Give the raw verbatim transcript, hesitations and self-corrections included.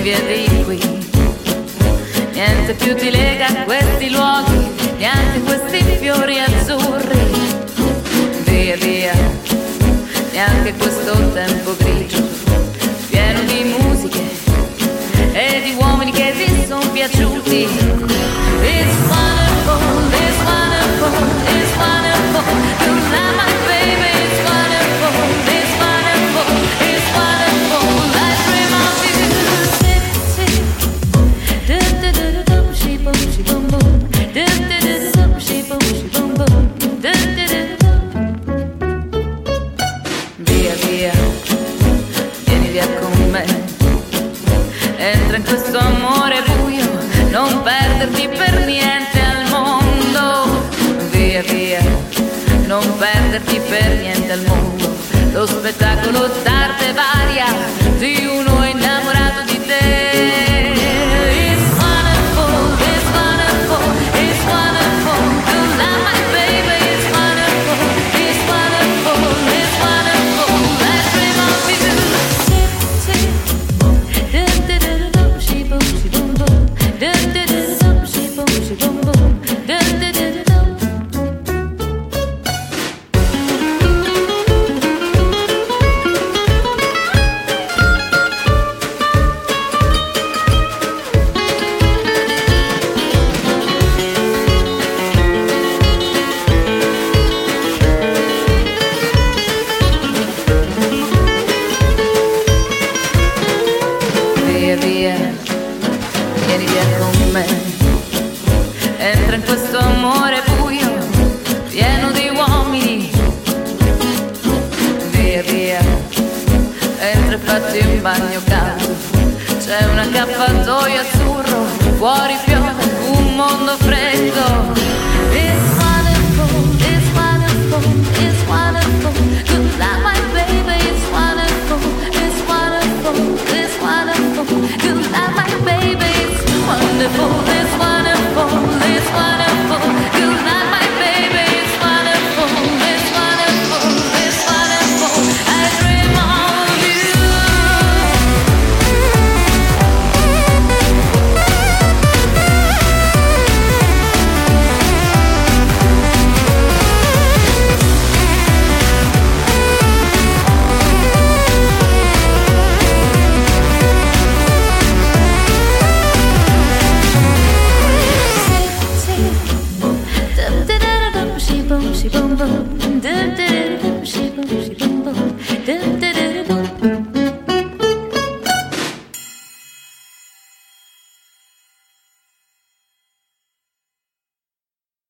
via di qui. Niente più ti lega a questi luoghi, neanche questi fiori azzurri. Via via, neanche questo tempo grigio, pieno di musiche e di uomini che ti sono piaciuti. It's wonderful, it's wonderful, it's wonderful. You love my baby, it's wonderful, it's wonderful, it's wonderful. I dream of you. Sip, sip. Do do do do do, she boom, she boom boom. Do do do do do, she boom, she boom boom. Do do do do. Via via, vieni via con me. Entra in questo amore buio, non perderti per niente al mondo. Via via, non perderti per niente al mondo. Lo spettacolo d'arte varia di uno innamorato di te. It's wonderful, it's wonderful, it's wonderful. You love my baby, it's wonderful, it's wonderful, it's wonderful. I dream of you. Sip, sip. Do do do do do, she boom, she boom boom. Do do do do do, she boom, she boom boom. Do do do do do. Via via, vieni via con me. Entra in questo amore buio, pieno di uomini. Via via, entra e fatti un bagno caldo. C'è un accappatoio azzurro, fuori piove un mondo freddo. It's wonderful, it's wonderful, it's wonderful. You love my baby, it's wonderful, it's wonderful, it's wonderful. You love my baby, it's wonderful, it's wonderful, it's wonderful. You love my baby, it's wonderful, it's wonderful, it's wonderful. I dream of you. She boom, she boom boom. Do do do, she boom, she boom.